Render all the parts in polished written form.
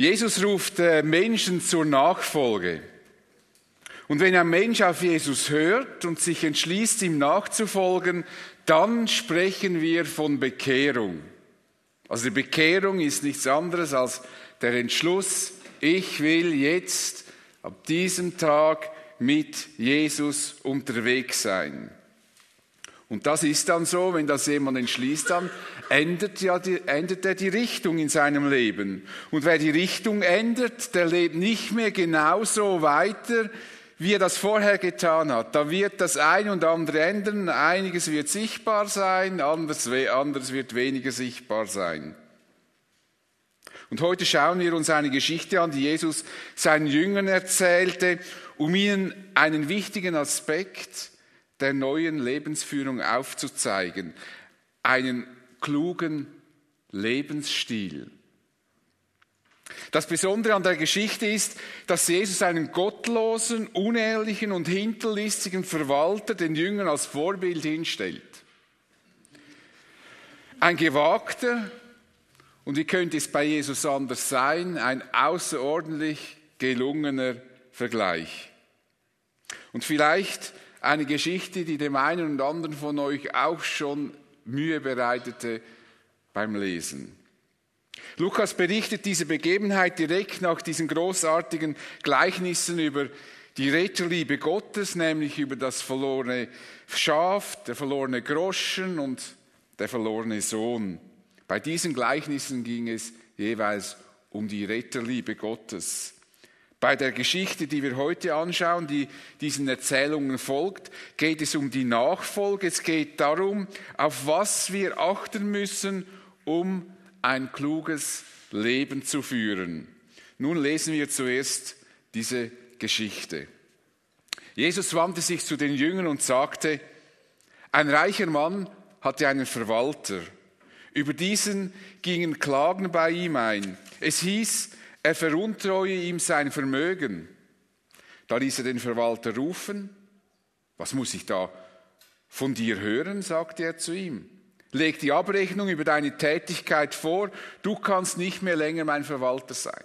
Jesus ruft Menschen zur Nachfolge. Und wenn ein Mensch auf Jesus hört und sich entschließt, ihm nachzufolgen, dann sprechen wir von Bekehrung. Also die Bekehrung ist nichts anderes als der Entschluss, ich will jetzt ab diesem Tag mit Jesus unterwegs sein. Und das ist dann so, wenn das jemand entschließt, dann ändert er die Richtung in seinem Leben. Und wer die Richtung ändert, der lebt nicht mehr genauso weiter, wie er das vorher getan hat. Da wird das eine und andere ändern, einiges wird sichtbar sein, anderes wird weniger sichtbar sein. Und heute schauen wir uns eine Geschichte an, die Jesus seinen Jüngern erzählte, um ihnen einen wichtigen Aspekt der neuen Lebensführung aufzuzeigen, einen klugen Lebensstil. Das Besondere an der Geschichte ist, dass Jesus einen gottlosen, unehrlichen und hinterlistigen Verwalter den Jüngern als Vorbild hinstellt. Ein gewagter, und wie könnte es bei Jesus anders sein, ein außerordentlich gelungener Vergleich. Und vielleicht eine Geschichte, die dem einen und anderen von euch auch schon Mühe bereitete beim Lesen. Lukas berichtet diese Begebenheit direkt nach diesen großartigen Gleichnissen über die Retterliebe Gottes, nämlich über das verlorene Schaf, der verlorene Groschen und der verlorene Sohn. Bei diesen Gleichnissen ging es jeweils um die Retterliebe Gottes. Bei der Geschichte, die wir heute anschauen, die diesen Erzählungen folgt, geht es um die Nachfolge. Es geht darum, auf was wir achten müssen, um ein kluges Leben zu führen. Nun lesen wir zuerst diese Geschichte. Jesus wandte sich zu den Jüngern und sagte, ein reicher Mann hatte einen Verwalter. Über diesen gingen Klagen bei ihm ein. Es hieß, er veruntreue ihm sein Vermögen. Da ließ er den Verwalter rufen. Was muss ich da von dir hören, sagte er zu ihm. Leg die Abrechnung über deine Tätigkeit vor, du kannst nicht mehr länger mein Verwalter sein.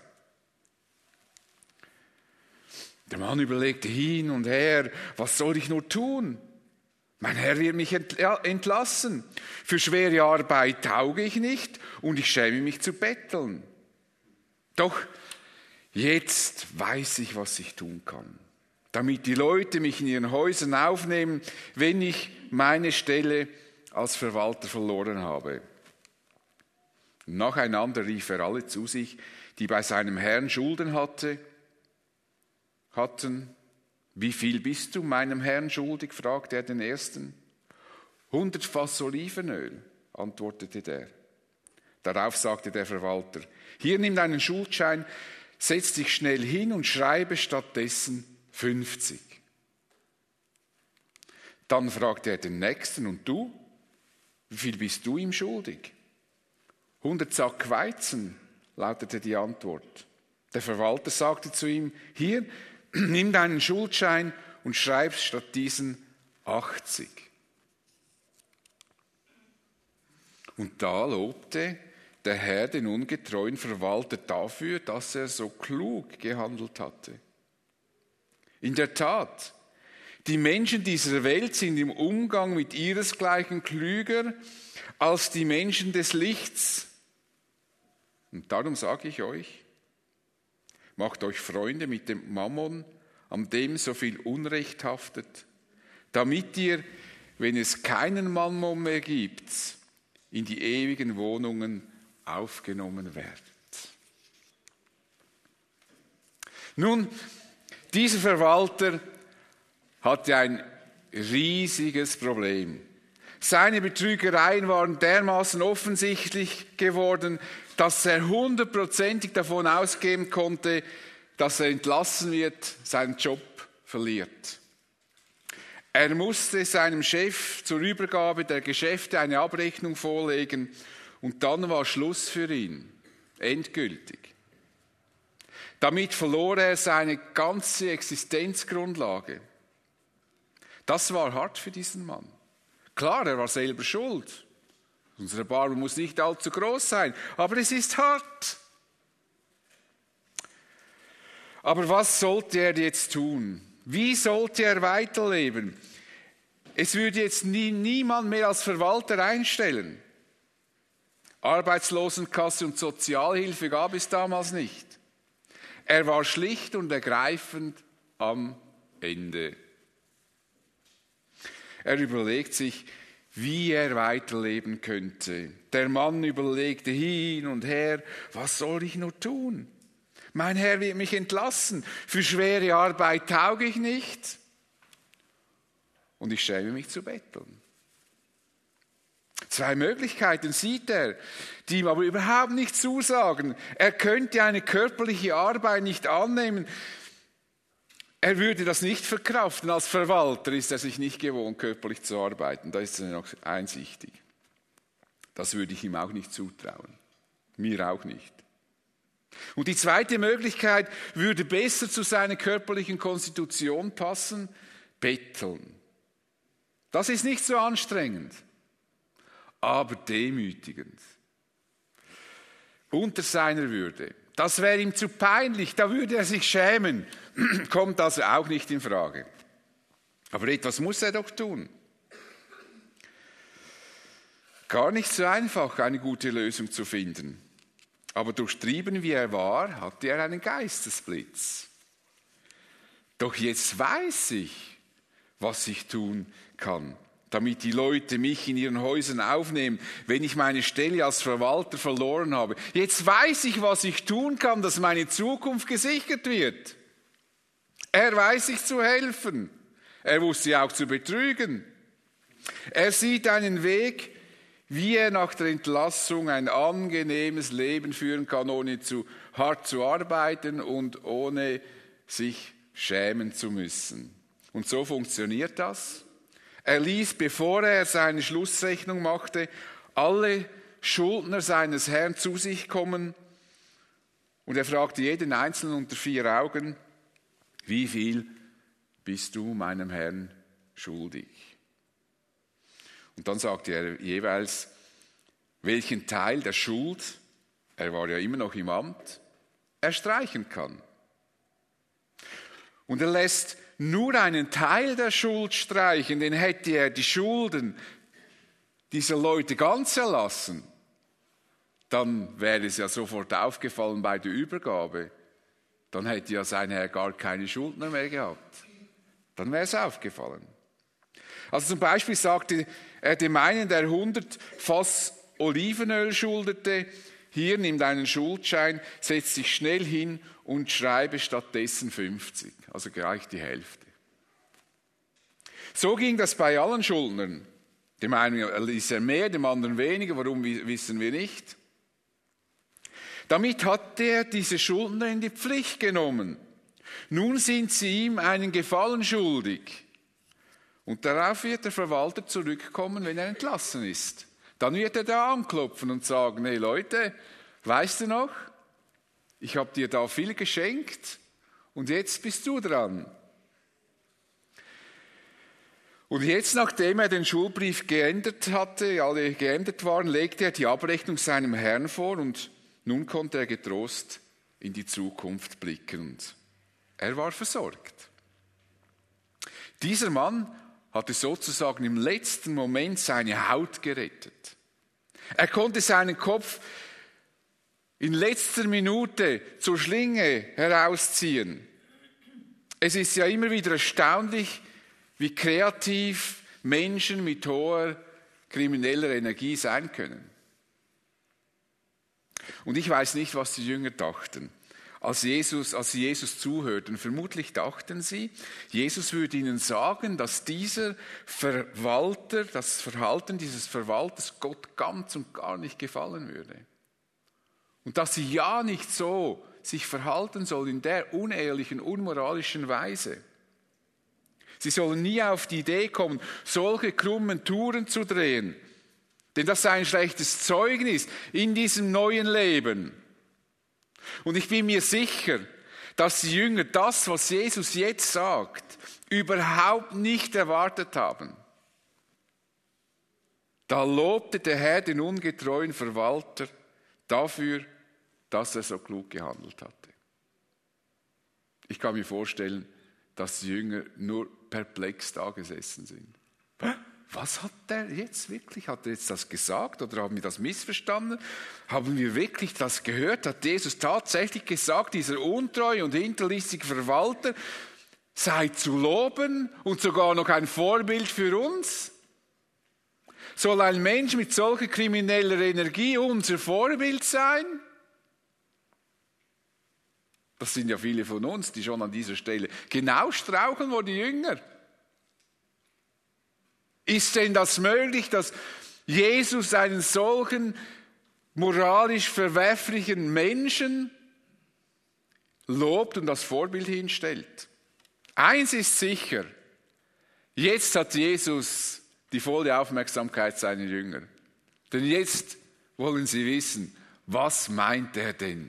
Der Mann überlegte hin und her, was soll ich nur tun? Mein Herr wird mich entlassen. Für schwere Arbeit tauge ich nicht und ich schäme mich zu betteln. Doch jetzt weiß ich, was ich tun kann, damit die Leute mich in ihren Häusern aufnehmen, wenn ich meine Stelle als Verwalter verloren habe. Nacheinander rief er alle zu sich, die bei seinem Herrn Schulden hatten. Wie viel bist du meinem Herrn schuldig? Fragte er den ersten. 100 Fass Olivenöl, antwortete der. Darauf sagte der Verwalter, hier nimm deinen Schuldschein, setz dich schnell hin und schreibe stattdessen 50. Dann fragte er den nächsten, und du? Wie viel bist du ihm schuldig? 100 Sack Weizen, lautete die Antwort. Der Verwalter sagte zu ihm, hier, nimm deinen Schuldschein und schreib statt diesen 80. Und da lobte der Herr den ungetreuen Verwalter dafür, dass er so klug gehandelt hatte. In der Tat, die Menschen dieser Welt sind im Umgang mit ihresgleichen klüger als die Menschen des Lichts. Und darum sage ich euch, macht euch Freunde mit dem Mammon, an dem so viel Unrecht haftet, damit ihr, wenn es keinen Mammon mehr gibt, in die ewigen Wohnungen aufgenommen werdet. Nun, dieser Verwalter hatte ein riesiges Problem. Seine Betrügereien waren dermaßen offensichtlich geworden, dass er 100%ig davon ausgehen konnte, dass er entlassen wird, seinen Job verliert. Er musste seinem Chef zur Übergabe der Geschäfte eine Abrechnung vorlegen und dann war Schluss für ihn, endgültig. Damit verlor er seine ganze Existenzgrundlage. Das war hart für diesen Mann. Klar, er war selber schuld. Unser Erbarmen muss nicht allzu groß sein, aber es ist hart. Aber was sollte er jetzt tun? Wie sollte er weiterleben? Es würde jetzt niemand mehr als Verwalter einstellen. Arbeitslosenkasse und Sozialhilfe gab es damals nicht. Er war schlicht und ergreifend am Ende. Er überlegt sich, wie er weiterleben könnte. Der Mann überlegte hin und her, was soll ich nur tun? Mein Herr wird mich entlassen. Für schwere Arbeit tauge ich nicht. Und ich schäme mich zu betteln. 2 Möglichkeiten sieht er, die ihm aber überhaupt nicht zusagen. Er könnte eine körperliche Arbeit nicht annehmen. Er würde das nicht verkraften. Als Verwalter ist er sich nicht gewohnt, körperlich zu arbeiten. Da ist er noch einsichtig. Das würde ich ihm auch nicht zutrauen. Mir auch nicht. Und die zweite Möglichkeit würde besser zu seiner körperlichen Konstitution passen: Betteln. Das ist nicht so anstrengend, aber demütigend. Unter seiner Würde. Das wäre ihm zu peinlich, da würde er sich schämen. Kommt also auch nicht in Frage. Aber etwas muss er doch tun. Gar nicht so einfach, eine gute Lösung zu finden. Aber durchtrieben wie er war, hatte er einen Geistesblitz. Doch jetzt weiß ich, was ich tun kann, damit die Leute mich in ihren Häusern aufnehmen, wenn ich meine Stelle als Verwalter verloren habe. Jetzt weiß ich, was ich tun kann, dass meine Zukunft gesichert wird. Er weiß sich zu helfen. Er wusste auch zu betrügen. Er sieht einen Weg, wie er nach der Entlassung ein angenehmes Leben führen kann, ohne zu hart zu arbeiten und ohne sich schämen zu müssen. Und so funktioniert das. Er ließ, bevor er seine Schlussrechnung machte, alle Schuldner seines Herrn zu sich kommen und er fragte jeden Einzelnen unter 4 Augen: Wie viel bist du meinem Herrn schuldig? Und dann sagte er jeweils, welchen Teil der Schuld, er war ja immer noch im Amt, er streichen kann. Und er lässt nur einen Teil der Schuld streichen, den hätte er die Schulden dieser Leute ganz erlassen, dann wäre es ja sofort aufgefallen bei der Übergabe. Dann hätte ja sein Herr gar keine Schuldner mehr gehabt. Dann wäre es aufgefallen. Also zum Beispiel sagte er dem einen, der 100 Fass Olivenöl schuldete: Hier, nimm deinen Schuldschein, setz dich schnell hin und schreibe stattdessen 50, also gleich die Hälfte. So ging das bei allen Schuldnern. Dem einen ließ er mehr, dem anderen weniger, warum wissen wir nicht. Damit hat er diese Schuldner in die Pflicht genommen. Nun sind sie ihm einen Gefallen schuldig. Und darauf wird der Verwalter zurückkommen, wenn er entlassen ist. Dann wird er da anklopfen und sagen: Hey Leute, weißt du noch, ich habe dir da viel geschenkt und jetzt bist du dran. Und jetzt, nachdem er den Schuldbrief geändert hatte, alle geändert waren, legte er die Abrechnung seinem Herrn vor und nun konnte er getrost in die Zukunft blicken. Und er war versorgt. Dieser Mann hatte sozusagen im letzten Moment seine Haut gerettet. Er konnte seinen Kopf in letzter Minute zur Schlinge herausziehen. Es ist ja immer wieder erstaunlich, wie kreativ Menschen mit hoher krimineller Energie sein können. Und ich weiß nicht, was die Jünger dachten, als sie Jesus zuhörten. Vermutlich dachten sie, Jesus würde ihnen sagen, dass dieser Verwalter, das Verhalten dieses Verwalters Gott ganz und gar nicht gefallen würde. Und dass sie ja nicht so sich verhalten sollen in der unehrlichen, unmoralischen Weise. Sie sollen nie auf die Idee kommen, solche krummen Touren zu drehen. Denn das sei ein schlechtes Zeugnis in diesem neuen Leben. Und ich bin mir sicher, dass die Jünger das, was Jesus jetzt sagt, überhaupt nicht erwartet haben. Da lobte der Herr den ungetreuen Verwalter dafür, dass er so klug gehandelt hatte. Ich kann mir vorstellen, dass die Jünger nur perplex da gesessen sind. Was hat der jetzt wirklich? Hat er jetzt das gesagt oder haben wir das missverstanden? Haben wir wirklich das gehört? Hat Jesus tatsächlich gesagt, dieser untreue und hinterlistige Verwalter sei zu loben und sogar noch ein Vorbild für uns? Soll ein Mensch mit solcher krimineller Energie unser Vorbild sein? Das sind ja viele von uns, die schon an dieser Stelle genau straucheln, wo die Jünger. Ist denn das möglich, dass Jesus einen solchen moralisch verwerflichen Menschen lobt und als Vorbild hinstellt? Eins ist sicher, jetzt hat Jesus die volle Aufmerksamkeit seiner Jünger. Denn jetzt wollen sie wissen, was meint er denn?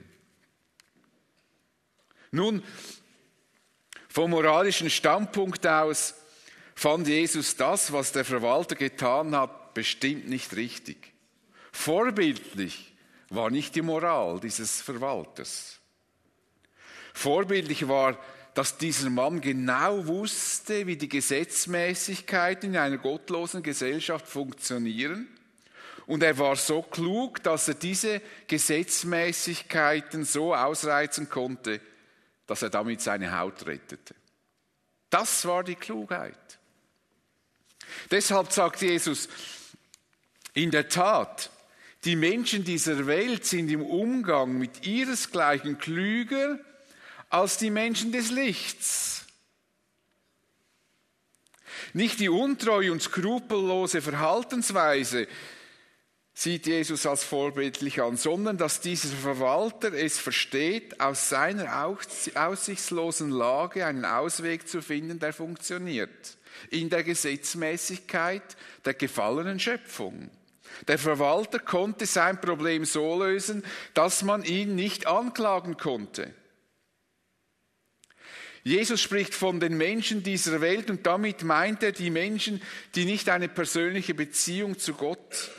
Nun, vom moralischen Standpunkt aus fand Jesus das, was der Verwalter getan hat, bestimmt nicht richtig. Vorbildlich war nicht die Moral dieses Verwalters. Vorbildlich war, dass dieser Mann genau wusste, wie die Gesetzmäßigkeiten in einer gottlosen Gesellschaft funktionieren. Und er war so klug, dass er diese Gesetzmäßigkeiten so ausreizen konnte, dass er damit seine Haut rettete. Das war die Klugheit. Deshalb sagt Jesus, in der Tat, die Menschen dieser Welt sind im Umgang mit ihresgleichen klüger als die Menschen des Lichts. Nicht die untreue und skrupellose Verhaltensweise sieht Jesus als vorbildlich an, sondern dass dieser Verwalter es versteht, aus seiner aussichtslosen Lage einen Ausweg zu finden, der funktioniert. In der Gesetzmäßigkeit der gefallenen Schöpfung. Der Verwalter konnte sein Problem so lösen, dass man ihn nicht anklagen konnte. Jesus spricht von den Menschen dieser Welt und damit meint er die Menschen, die nicht in einer persönlichen Beziehung zu Gott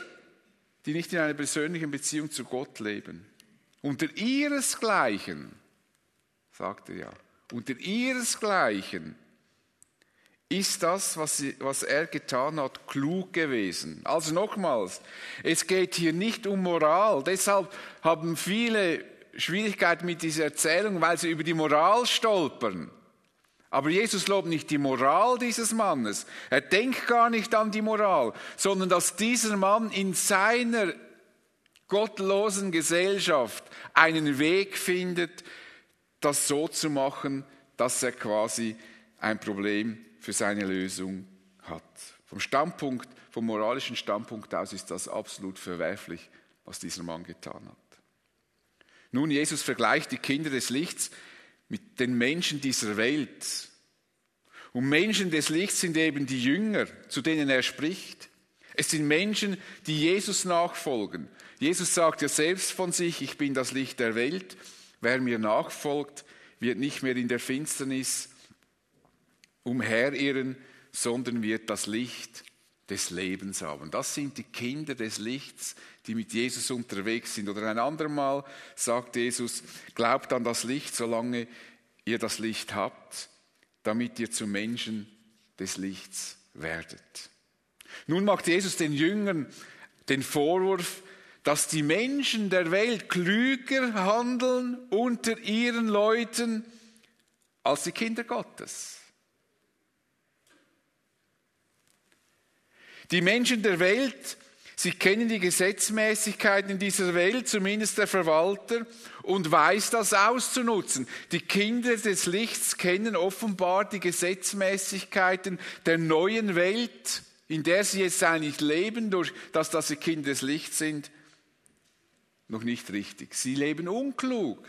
leben. Unter ihresgleichen, sagt er ja, unter ihresgleichen ist das, was er getan hat, klug gewesen. Also nochmals, es geht hier nicht um Moral. Deshalb haben viele Schwierigkeiten mit dieser Erzählung, weil sie über die Moral stolpern. Aber Jesus lobt nicht die Moral dieses Mannes. Er denkt gar nicht an die Moral, sondern dass dieser Mann in seiner gottlosen Gesellschaft einen Weg findet, das so zu machen, dass er quasi ein Problem für seine Lösung hat. Vom moralischen Standpunkt aus ist das absolut verwerflich, was dieser Mann getan hat. Nun, Jesus vergleicht die Kinder des Lichts mit den Menschen dieser Welt. Und Menschen des Lichts sind eben die Jünger, zu denen er spricht. Es sind Menschen, die Jesus nachfolgen. Jesus sagt ja selbst von sich, ich bin das Licht der Welt. Wer mir nachfolgt, wird nicht mehr in der Finsternis umherirren, sondern wird das Licht des Lebens haben. Das sind die Kinder des Lichts, die mit Jesus unterwegs sind. Oder ein andermal sagt Jesus, glaubt an das Licht, solange ihr das Licht habt, damit ihr zu Menschen des Lichts werdet. Nun macht Jesus den Jüngern den Vorwurf, dass die Menschen der Welt klüger handeln unter ihren Leuten als die Kinder Gottes. Die Menschen der Welt, sie kennen die Gesetzmäßigkeiten in dieser Welt, zumindest der Verwalter, und weiß das auszunutzen. Die Kinder des Lichts kennen offenbar die Gesetzmäßigkeiten der neuen Welt, in der sie jetzt eigentlich leben, durch das, dass sie Kinder des Lichts sind, noch nicht richtig. Sie leben unklug.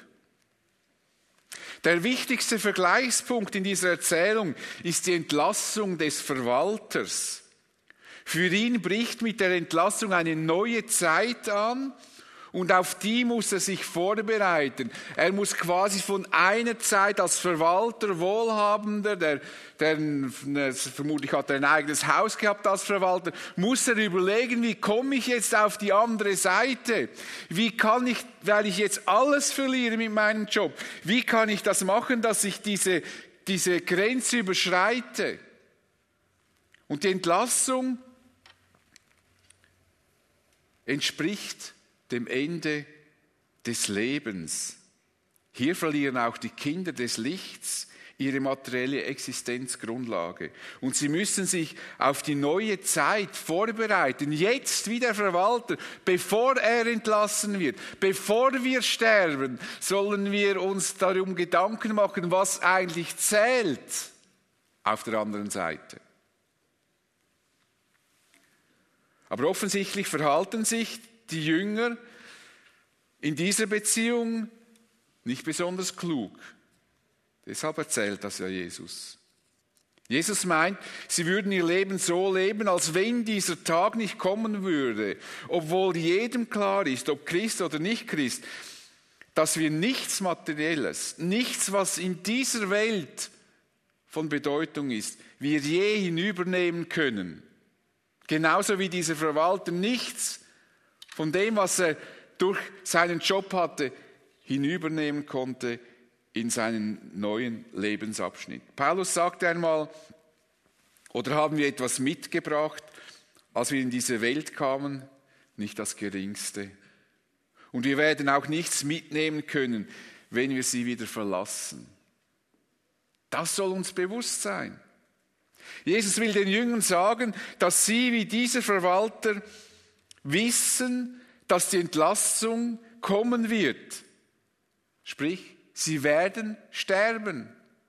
Der wichtigste Vergleichspunkt in dieser Erzählung ist die Entlassung des Verwalters. Für ihn bricht mit der Entlassung eine neue Zeit an Und auf die muss er sich vorbereiten. Er muss quasi von einer Zeit als Verwalter, Wohlhabender, der vermutlich hat er ein eigenes Haus gehabt als Verwalter, muss er überlegen, wie komme ich jetzt auf die andere Seite? Wie kann ich, weil ich jetzt alles verliere mit meinem Job, wie kann ich das machen, dass ich diese Grenze überschreite? Und die Entlassung entspricht dem Ende des Lebens. Hier verlieren auch die Kinder des Lichts ihre materielle Existenzgrundlage. Und sie müssen sich auf die neue Zeit vorbereiten. Jetzt wie der Verwalter, bevor er entlassen wird, bevor wir sterben, sollen wir uns darum Gedanken machen, was eigentlich zählt auf der anderen Seite. Aber offensichtlich verhalten sich die Jünger in dieser Beziehung nicht besonders klug. Deshalb erzählt das ja Jesus. Jesus meint, sie würden ihr Leben so leben, als wenn dieser Tag nicht kommen würde, obwohl jedem klar ist, ob Christ oder nicht Christ, dass wir nichts Materielles, nichts, was in dieser Welt von Bedeutung ist, wir je hinübernehmen können. Genauso wie dieser Verwalter nichts von dem, was er durch seinen Job hatte, hinübernehmen konnte in seinen neuen Lebensabschnitt. Paulus sagte einmal, oder haben wir etwas mitgebracht, als wir in diese Welt kamen? Nicht das Geringste. Und wir werden auch nichts mitnehmen können, wenn wir sie wieder verlassen. Das soll uns bewusst sein. Jesus will den Jüngern sagen, dass sie wie dieser Verwalter wissen, dass die Entlassung kommen wird. Sprich, sie werden sterben.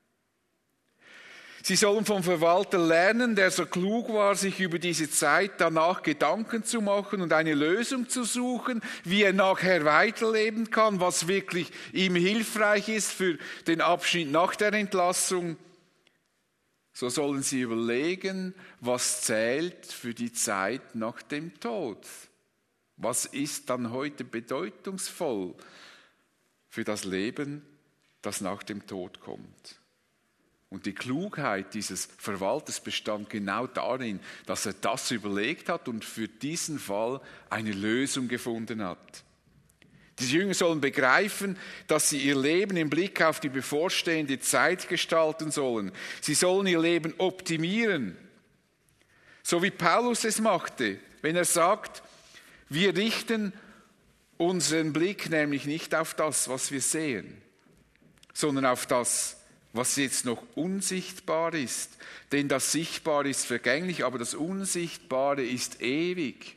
Sie sollen vom Verwalter lernen, der so klug war, sich über diese Zeit danach Gedanken zu machen und eine Lösung zu suchen, wie er nachher weiterleben kann, was wirklich ihm hilfreich ist für den Abschnitt nach der Entlassung. So sollen sie überlegen, was zählt für die Zeit nach dem Tod. Was ist dann heute bedeutungsvoll für das Leben, das nach dem Tod kommt? Und die Klugheit dieses Verwalters bestand genau darin, dass er das überlegt hat und für diesen Fall eine Lösung gefunden hat. Die Jünger sollen begreifen, dass sie ihr Leben im Blick auf die bevorstehende Zeit gestalten sollen. Sie sollen ihr Leben optimieren, so wie Paulus es machte, wenn er sagt, wir richten unseren Blick nämlich nicht auf das, was wir sehen, sondern auf das, was jetzt noch unsichtbar ist. Denn das Sichtbare ist vergänglich, aber das Unsichtbare ist ewig.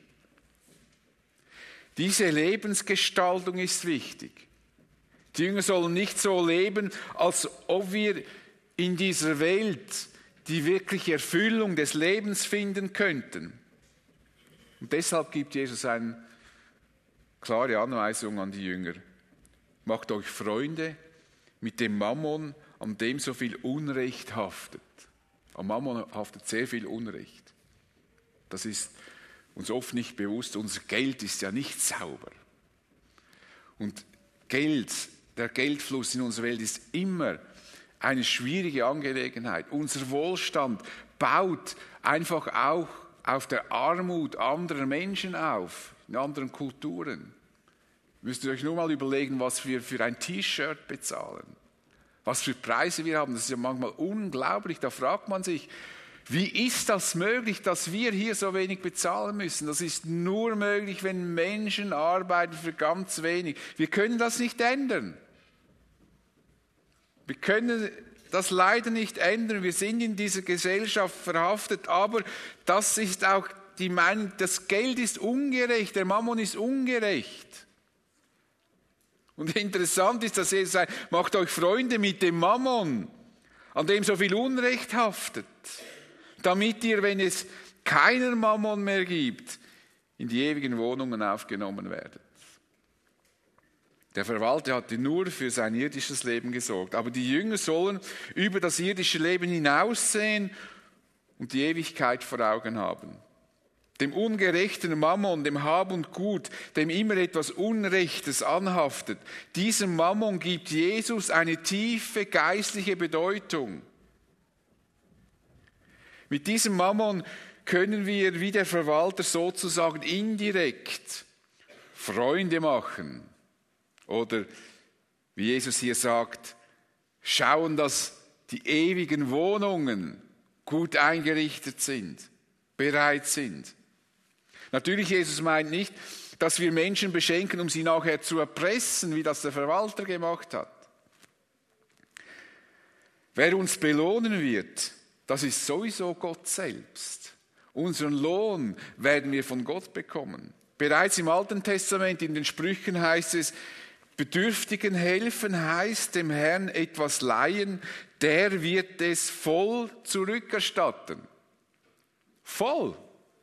Diese Lebensgestaltung ist wichtig. Die Jünger sollen nicht so leben, als ob wir in dieser Welt die wirkliche Erfüllung des Lebens finden könnten. Und deshalb gibt Jesus eine klare Anweisung an die Jünger. Macht euch Freunde mit dem Mammon, an dem so viel Unrecht haftet. Am Mammon haftet sehr viel Unrecht. Das ist uns oft nicht bewusst, unser Geld ist ja nicht sauber. Und der Geldfluss in unserer Welt ist immer eine schwierige Angelegenheit. Unser Wohlstand baut einfach auch auf der Armut anderer Menschen auf, in anderen Kulturen. Müsst ihr euch nur mal überlegen, was wir für ein T-Shirt bezahlen, was für Preise wir haben. Das ist ja manchmal unglaublich, da fragt man sich, wie ist das möglich, dass wir hier so wenig bezahlen müssen? Das ist nur möglich, wenn Menschen arbeiten für ganz wenig. Wir können das nicht ändern. Wir können das leider nicht ändern. Wir sind in dieser Gesellschaft verhaftet, aber das ist auch die Meinung, das Geld ist ungerecht, der Mammon ist ungerecht. Und interessant ist, dass Jesus sagt, macht euch Freunde mit dem Mammon, an dem so viel Unrecht haftet, damit ihr, wenn es keinen Mammon mehr gibt, in die ewigen Wohnungen aufgenommen werdet. Der Verwalter hatte nur für sein irdisches Leben gesorgt, aber die Jünger sollen über das irdische Leben hinaussehen und die Ewigkeit vor Augen haben. dem ungerechten Mammon, dem Hab und Gut, dem immer etwas Unrechtes anhaftet, diesem Mammon gibt Jesus eine tiefe geistliche Bedeutung. Mit diesem Mammon können wir wie der Verwalter sozusagen indirekt Freunde machen. Oder wie Jesus hier sagt, schauen, dass die ewigen Wohnungen gut eingerichtet sind, bereit sind. Natürlich, Jesus meint nicht, dass wir Menschen beschenken, um sie nachher zu erpressen, wie das der Verwalter gemacht hat. Wer uns belohnen wird, das ist sowieso Gott selbst. Unseren Lohn werden wir von Gott bekommen. Bereits im Alten Testament, in den Sprüchen heißt es, Bedürftigen helfen heißt dem Herrn etwas leihen, der wird es voll zurückerstatten. Voll.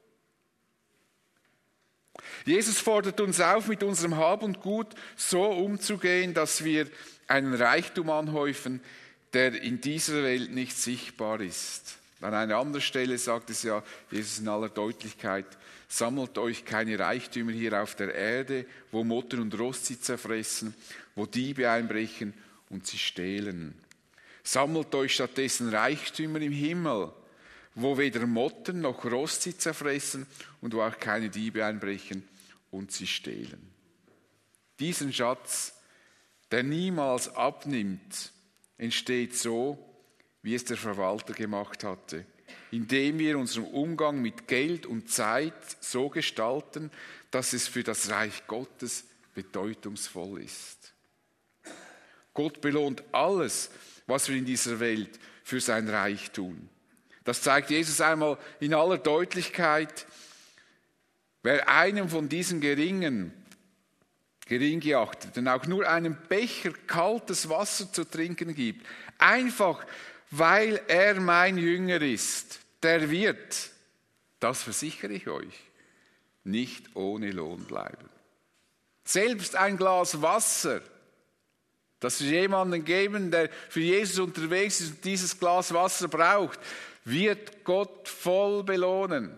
Jesus fordert uns auf, mit unserem Hab und Gut so umzugehen, dass wir einen Reichtum anhäufen, der in dieser Welt nicht sichtbar ist. An einer anderen Stelle sagt es ja, Jesus in aller Deutlichkeit, sammelt euch keine Reichtümer hier auf der Erde, wo Motten und Rost sie zerfressen, wo Diebe einbrechen und sie stehlen. Sammelt euch stattdessen Reichtümer im Himmel, wo weder Motten noch Rost sie zerfressen und wo auch keine Diebe einbrechen und sie stehlen. Diesen Schatz, der niemals abnimmt, entsteht so, wie es der Verwalter gemacht hatte, indem wir unseren Umgang mit Geld und Zeit so gestalten, dass es für das Reich Gottes bedeutungsvoll ist. Gott belohnt alles, was wir in dieser Welt für sein Reich tun. Das zeigt Jesus einmal in aller Deutlichkeit. Wer einem von diesen Geringgeachteten auch nur einen Becher kaltes Wasser zu trinken gibt, einfach weil er mein Jünger ist, der wird, das versichere ich euch, nicht ohne Lohn bleiben. Selbst ein Glas Wasser, das wir jemandem geben, der für Jesus unterwegs ist und dieses Glas Wasser braucht, wird Gott voll belohnen.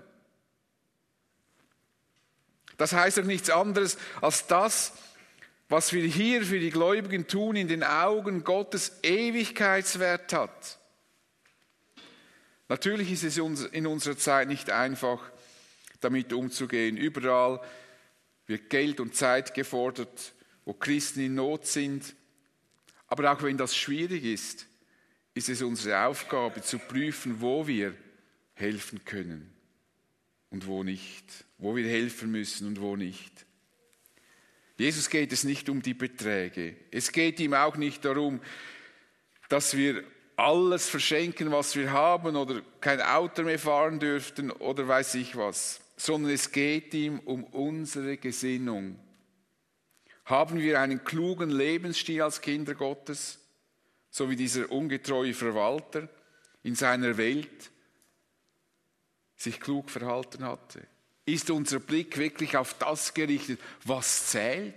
Das heißt doch nichts anderes als das, was wir hier für die Gläubigen tun, in den Augen Gottes Ewigkeitswert hat. Natürlich ist es in unserer Zeit nicht einfach, damit umzugehen. Überall wird Geld und Zeit gefordert, wo Christen in Not sind. Aber auch wenn das schwierig ist es unsere Aufgabe zu prüfen, wo wir helfen können und wo nicht, wo wir helfen müssen und wo nicht. Jesus geht es nicht um die Beträge. Es geht ihm auch nicht darum, dass wir alles verschenken, was wir haben oder kein Auto mehr fahren dürften oder weiß ich was, sondern es geht ihm um unsere Gesinnung. Haben wir einen klugen Lebensstil als Kinder Gottes, so wie dieser ungetreue Verwalter in seiner Welt sich klug verhalten hatte? Ist unser Blick wirklich auf das gerichtet, was zählt?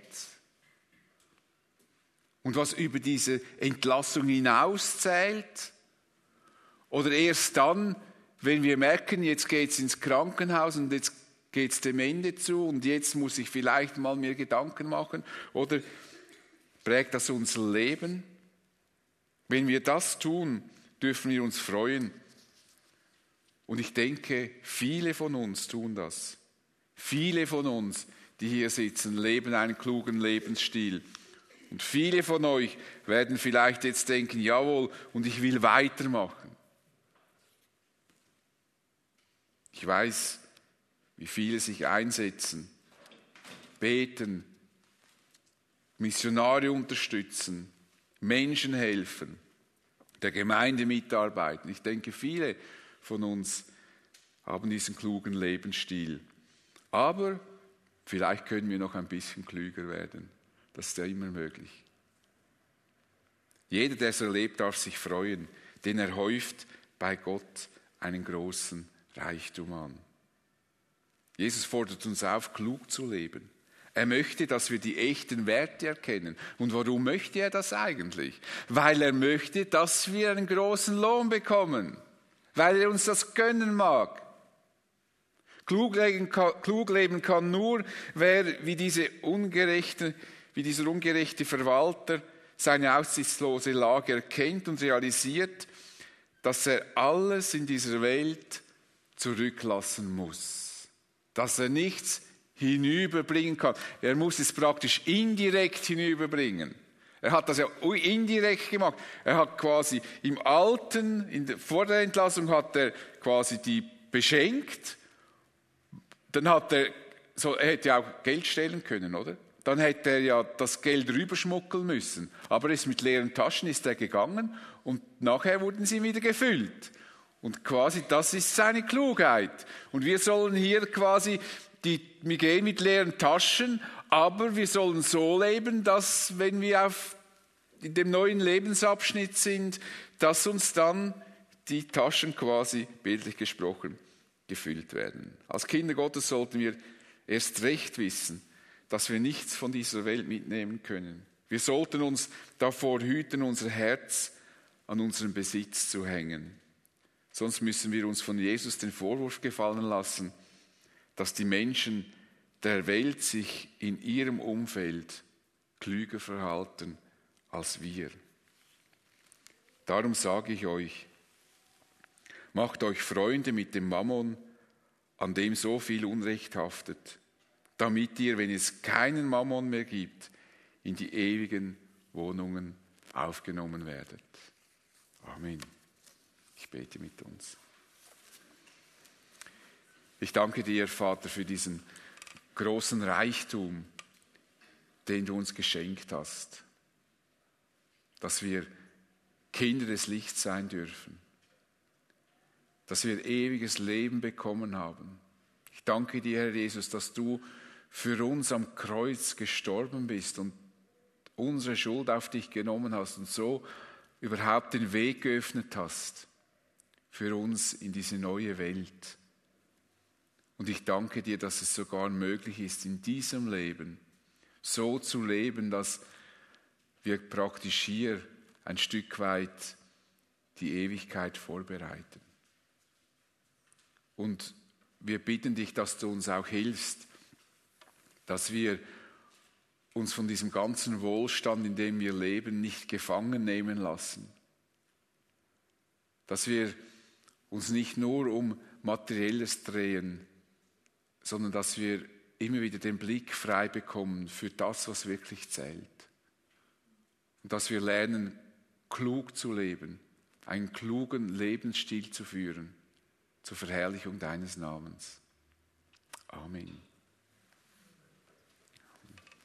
Und was über diese Entlassung hinaus zählt? Oder erst dann, wenn wir merken, jetzt geht es ins Krankenhaus und jetzt geht es dem Ende zu und jetzt muss ich vielleicht mal mir Gedanken machen? Oder prägt das unser Leben? Wenn wir das tun, dürfen wir uns freuen. Und ich denke, viele von uns tun das. Viele von uns, die hier sitzen, leben einen klugen Lebensstil. Und viele von euch werden vielleicht jetzt denken, jawohl, und ich will weitermachen. Ich weiß, wie viele sich einsetzen, beten, Missionare unterstützen, Menschen helfen, der Gemeinde mitarbeiten. Ich denke, viele von uns haben diesen klugen Lebensstil. Aber vielleicht können wir noch ein bisschen klüger werden. Das ist ja immer möglich. Jeder, der es erlebt, darf sich freuen, denn er häuft bei Gott einen großen Reichtum an. Jesus fordert uns auf, klug zu leben. Er möchte, dass wir die echten Werte erkennen. Und warum möchte er das eigentlich? Weil er möchte, dass wir einen großen Lohn bekommen. Weil er uns das gönnen mag. Klug leben kann nur, wer wie dieser ungerechte Verwalter seine aussichtslose Lage erkennt und realisiert, dass er alles in dieser Welt zurücklassen muss. Dass er nichts hinüberbringen kann. Er muss es praktisch indirekt hinüberbringen. Er hat das ja indirekt gemacht. Er hat quasi im Alten, vor der Entlassung hat er quasi die beschenkt. Dann hat er hätte ja auch Geld stehlen können, oder? Dann hätte er ja das Geld rüberschmuggeln müssen. Aber mit leeren Taschen ist er gegangen und nachher wurden sie wieder gefüllt. Und quasi das ist seine Klugheit. Und wir sollen hier quasi, wir gehen mit leeren Taschen, aber wir sollen so leben, dass wenn wir in dem neuen Lebensabschnitt sind, dass uns dann die Taschen quasi, bildlich gesprochen, gefüllt werden. Als Kinder Gottes sollten wir erst recht wissen, dass wir nichts von dieser Welt mitnehmen können. Wir sollten uns davor hüten, unser Herz an unseren Besitz zu hängen. Sonst müssen wir uns von Jesus den Vorwurf gefallen lassen, dass die Menschen der Welt sich in ihrem Umfeld klüger verhalten als wir. Darum sage ich euch, macht euch Freunde mit dem Mammon, an dem so viel Unrecht haftet, damit ihr, wenn es keinen Mammon mehr gibt, in die ewigen Wohnungen aufgenommen werdet. Amen. Ich bete mit uns. Ich danke dir, Vater, für diesen großen Reichtum, den du uns geschenkt hast, dass wir Kinder des Lichts sein dürfen, dass wir ewiges Leben bekommen haben. Ich danke dir, Herr Jesus, dass du für uns am Kreuz gestorben bist und unsere Schuld auf dich genommen hast und so überhaupt den Weg geöffnet hast für uns in diese neue Welt. Und ich danke dir, dass es sogar möglich ist, in diesem Leben so zu leben, dass wir praktisch hier ein Stück weit die Ewigkeit vorbereiten. Und wir bitten dich, dass du uns auch hilfst, dass wir uns von diesem ganzen Wohlstand, in dem wir leben, nicht gefangen nehmen lassen. Dass wir uns nicht nur um Materielles drehen, sondern dass wir immer wieder den Blick frei bekommen für das, was wirklich zählt. Und dass wir lernen, klug zu leben, einen klugen Lebensstil zu führen, zur Verherrlichung deines Namens. Amen.